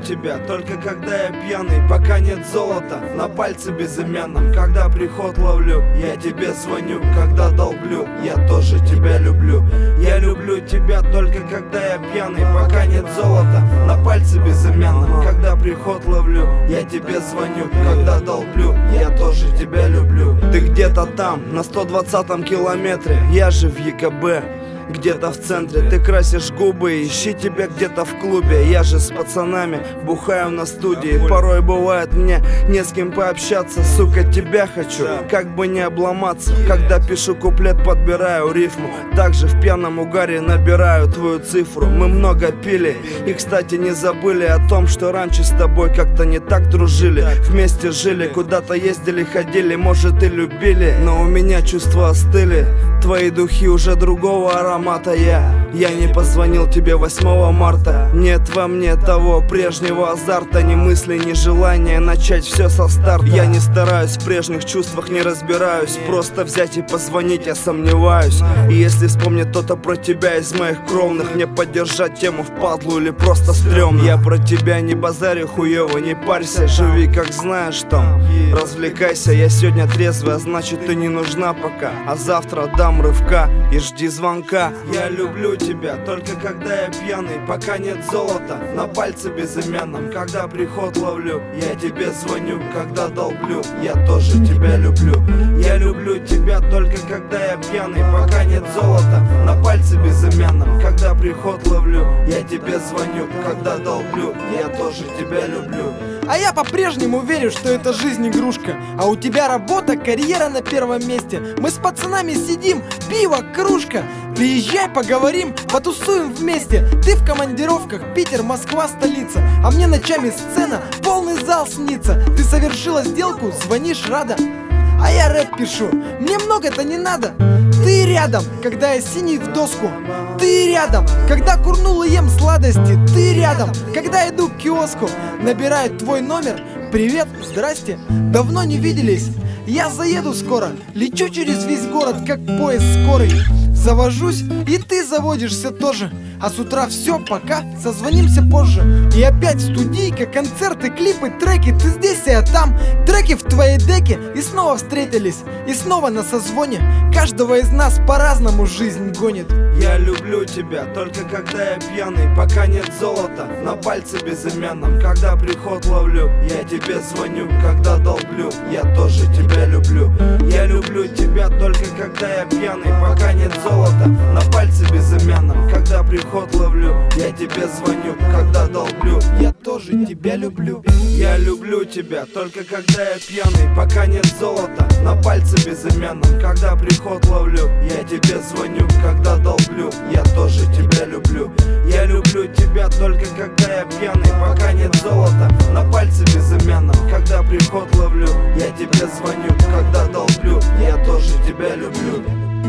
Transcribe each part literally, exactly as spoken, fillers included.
тебя только когда я пьяный, пока нет золота на пальце безымянном. Когда приход ловлю, я тебе звоню. Когда долблю, я тоже тебя люблю. Я люблю тебя только когда я пьяный, пока нет золота на пальце безымянном. Когда приход ловлю, я тебе звоню. Когда долблю, я тоже тебя люблю. Ты где-то там, на сто двадцатом километре, я же в ЕКБ. Где-то в центре ты красишь губы, ищи тебя где-то в клубе. Я же с пацанами бухаю на студии. Порой бывает мне не с кем пообщаться. Сука, тебя хочу, как бы не обломаться. Когда пишу куплет, подбираю рифму. Также в пьяном угаре набираю твою цифру. Мы много пили и, кстати, не забыли о том, что раньше с тобой как-то не так дружили. Вместе жили, куда-то ездили, ходили, может и любили. Но у меня чувства остыли, твои духи уже другого аромата. Я, я не позвонил тебе восьмого марта. Нет во мне того прежнего азарта, ни мысли, ни желания начать все со старта. Я не стараюсь, в прежних чувствах не разбираюсь. Просто взять и позвонить я сомневаюсь. И если вспомнит кто-то про тебя из моих кровных, мне поддержать тему впадлу или просто стрёмно. Я про тебя не базарю хуёво, не парься, живи как знаешь там. Развлекайся, я сегодня трезвый, а значит ты не нужна пока. А завтра дам рывка и жди звонка. Я люблю тебя только когда я пьяный, пока нет золота на пальце безымянном. Когда приход ловлю, я тебе звоню. Когда долблю, я тоже тебя люблю. Я люблю тебя только когда я пьяный, пока нет золота на пальце безымянном. Когда приход ловлю, я тебе звоню. Когда долблю, я тоже тебя люблю. А я по-прежнему верю, что это жизнь игрушка. А у тебя работа, карьера на первом месте. Мы с пацанами сидим, пиво, кружка. Приезжай, поговорим, потусуем вместе. Ты в командировках, Питер, Москва, столица. А мне ночами сцена, полный зал снится. Ты совершила сделку, звонишь, рада. А я рэп пишу, мне много-то не надо. Ты рядом, когда я синий в доску. Ты рядом, когда курнул и ем сладости. Ты рядом, когда иду к киоску. Набирает твой номер. Привет, здрасте, давно не виделись. Я заеду скоро, лечу через весь город, как поезд скорый. Завожусь, и ты заводишься тоже. А с утра все, пока, созвонимся позже. И опять студийка, концерты, клипы, треки. Ты здесь, а я там, треки в твоей деке. И снова встретились, и снова на созвоне. Каждого из нас по-разному жизнь гонит. Я люблю тебя только когда я пьяный, пока нет золота на пальце безымянном. Когда приход ловлю, я тебе звоню. Когда долблю, я тоже тебя люблю. Я люблю тебя только когда я пьяный, пока нет золота на пальце безымянном. Когда приход ловлю, я тебе звоню. Когда долблю, я тоже тебя люблю. Я люблю тебя только когда я пьяный, пока нет золота на пальце безымянном. Когда приход ловлю, я тебе звоню. Когда долблю, я тоже тебя люблю. Я люблю тебя только когда я пьяный, пока нет золота на пальце безымянном. Когда приход ловлю, я тебе звоню. Когда долблю, я тоже тебя люблю.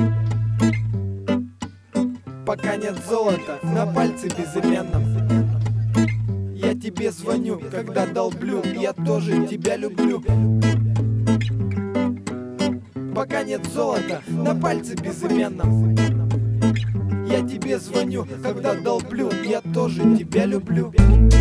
Пока нет золота на пальце безымянном. Я тебе звоню, когда долблю, я тоже тебя люблю. Пока нет золота на пальце безымянном. Я тебе звоню, когда долблю, я тоже тебя люблю.